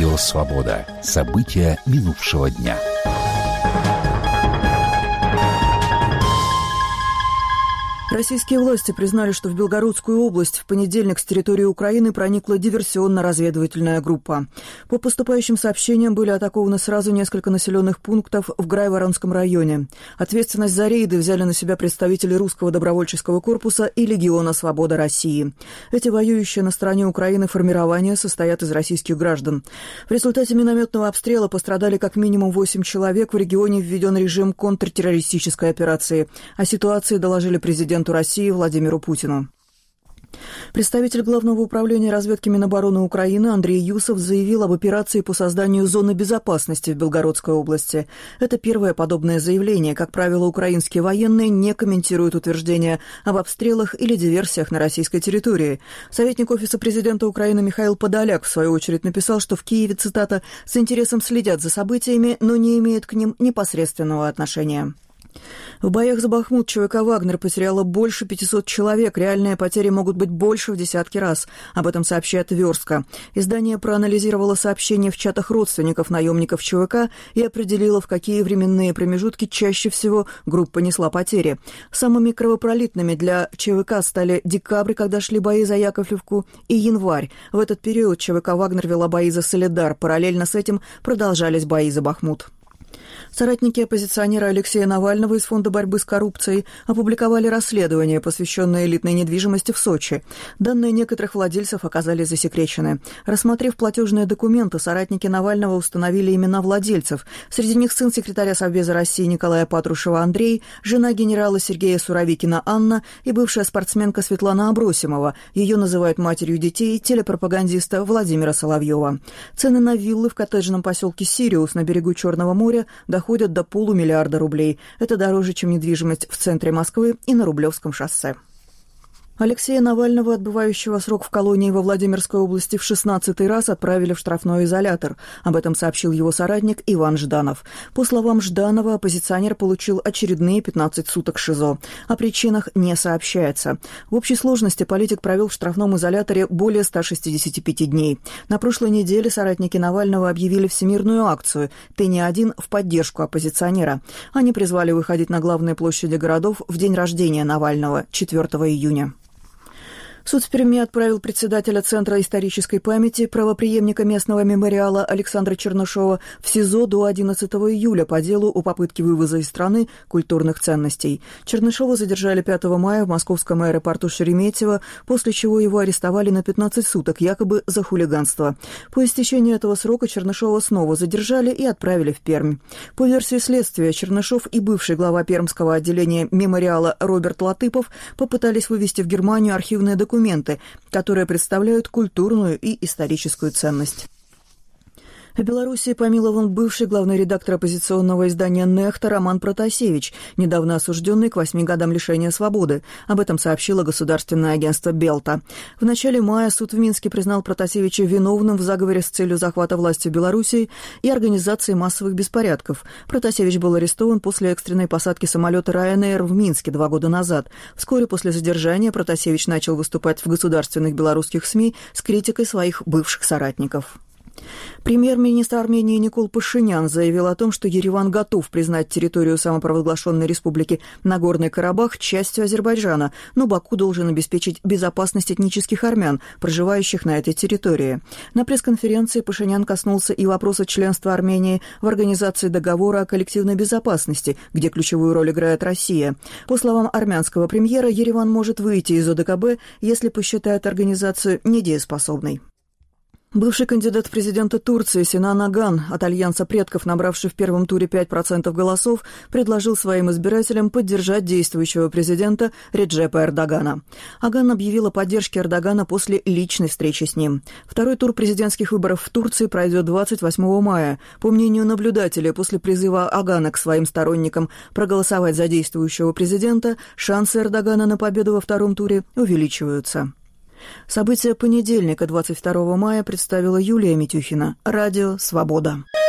Радио «Свобода». События минувшего дня. Российские власти признали, что в Белгородскую область в понедельник с территории Украины проникла диверсионно-разведывательная группа. По поступающим сообщениям были атакованы сразу несколько населенных пунктов в Грайворонском районе. Ответственность за рейды взяли на себя представители Русского добровольческого корпуса и Легиона «Свобода России». Эти воюющие на стороне Украины формирования состоят из российских граждан. В результате минометного обстрела пострадали как минимум 8 человек. В регионе введен режим контртеррористической операции. О ситуации доложили президенту России Владимиру Путину. Представитель Главного управления разведки Минобороны Украины Андрей Юсов заявил об операции по созданию зоны безопасности в Белгородской области. Это первое подобное заявление. Как правило, украинские военные не комментируют утверждения об обстрелах или диверсиях на российской территории. Советник Офиса президента Украины Михаил Подоляк, в свою очередь, написал, что в Киеве, цитата, «с интересом следят за событиями, но не имеют к ним непосредственного отношения». В боях за Бахмут ЧВК «Вагнер» потеряла больше 500 человек. Реальные потери могут быть больше в десятки раз. Об этом сообщает Верстка. Издание проанализировало сообщения в чатах родственников наемников ЧВК и определило, в какие временные промежутки чаще всего группа несла потери. Самыми кровопролитными для ЧВК стали декабрь, когда шли бои за Яковлевку, и январь. В этот период ЧВК «Вагнер» вела бои за Солидар. Параллельно с этим продолжались бои за Бахмут. Соратники оппозиционера Алексея Навального из Фонда борьбы с коррупцией опубликовали расследование, посвященное элитной недвижимости в Сочи. Данные некоторых владельцев оказались засекречены. Рассмотрев платежные документы, соратники Навального установили имена владельцев. Среди них сын секретаря Совбеза России Николая Патрушева Андрей, жена генерала Сергея Суровикина Анна и бывшая спортсменка Светлана Абросимова. Ее называют матерью детей телепропагандиста Владимира Соловьева. Цены на виллы в коттеджном поселке Сириус на берегу Черного моря доходят до $500 миллиона рублей. Это дороже, чем недвижимость в центре Москвы и на Рублевском шоссе. Алексея Навального, отбывающего срок в колонии во Владимирской области, в 16-й раз отправили в штрафной изолятор. Об этом сообщил его соратник Иван Жданов. По словам Жданова, оппозиционер получил очередные 15 суток ШИЗО. О причинах не сообщается. В общей сложности политик провел в штрафном изоляторе более 165 дней. На прошлой неделе соратники Навального объявили всемирную акцию «Ты не один» в поддержку оппозиционера. Они призвали выходить на главные площади городов в день рождения Навального, 4 июня. Суд в Перми отправил председателя Центра исторической памяти, правопреемника местного мемориала Александра Чернышова в СИЗО до 11 июля по делу о попытке вывоза из страны культурных ценностей. Чернышова задержали 5 мая в московском аэропорту Шереметьево, после чего его арестовали на 15 суток, якобы за хулиганство. По истечении этого срока Чернышова снова задержали и отправили в Пермь. По версии следствия, Чернышов и бывший глава пермского отделения мемориала Роберт Латыпов попытались вывезти в Германию архивные документы, которые представляют культурную и историческую ценность. В Белоруссии помилован бывший главный редактор оппозиционного издания «Нехта» Роман Протасевич, недавно осужденный к 8 годам лишения свободы. Об этом сообщило государственное агентство «Белта». В начале мая суд в Минске признал Протасевича виновным в заговоре с целью захвата власти в Белоруссии и организации массовых беспорядков. Протасевич был арестован после экстренной посадки самолета Ryanair в Минске 2 года назад. Вскоре после задержания Протасевич начал выступать в государственных белорусских СМИ с критикой своих бывших соратников. Премьер-министр Армении Никол Пашинян заявил о том, что Ереван готов признать территорию самопровозглашенной республики Нагорный Карабах частью Азербайджана, но Баку должен обеспечить безопасность этнических армян, проживающих на этой территории. На пресс-конференции Пашинян коснулся и вопроса членства Армении в Организации договора о коллективной безопасности, где ключевую роль играет Россия. По словам армянского премьера, Ереван может выйти из ОДКБ, если посчитает организацию недееспособной. Бывший кандидат в президенты Турции Синан Аган от Альянса предков, набравший в первом туре 5% голосов, предложил своим избирателям поддержать действующего президента Реджепа Эрдогана. Аган объявил о поддержке Эрдогана после личной встречи с ним. Второй тур президентских выборов в Турции пройдет 28 мая. По мнению наблюдателей, после призыва Агана к своим сторонникам проголосовать за действующего президента, шансы Эрдогана на победу во втором туре увеличиваются. События понедельника, 22 мая, представила Юлия Митюхина. Радио «Свобода».